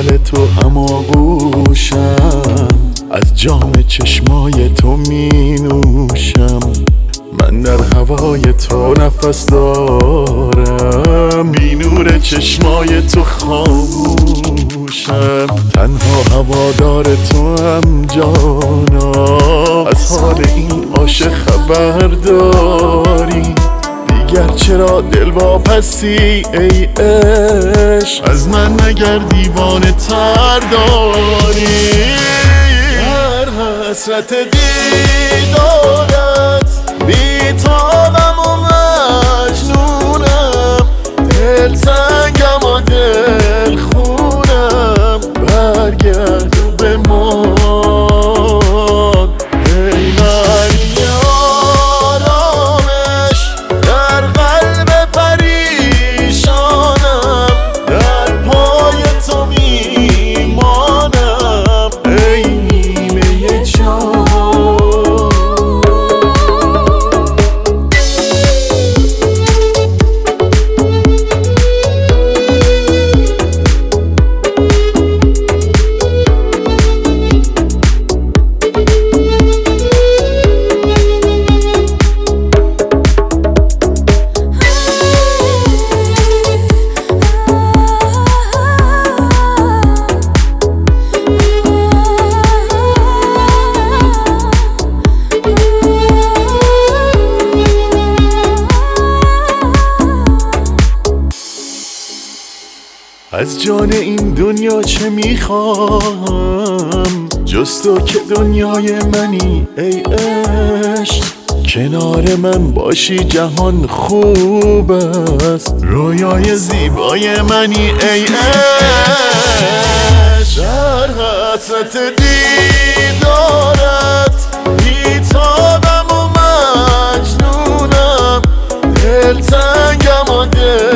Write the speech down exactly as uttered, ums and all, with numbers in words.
حال تو هماغوشم، از جام چشمای تو می نوشم. من در هوای تو نفس دارم، بی نور چشمای تو خاموشم. تنها هوادار تو هم جانا، از حال این عاشق خبر داری؟ دیگر چرا دل واپسی ای عشق؟ از من مگر دیوانه تر داری؟ در حسرت دیدارت بیتابم و مجنونم، دلتنگم و دل خونم. برگرد و بمان ای من آرامش در قلب پریشانم، در پای تو میمانم ای نیمه جان. از جان این دنیا چه میخوام جز تو که دنیای منی ای عشق؟ کنار من باشی جهان خوب است، رویای زیبای منی ای عشق. در حسرت دیدارت بیتابم و مجنونم، دلتنگم و دل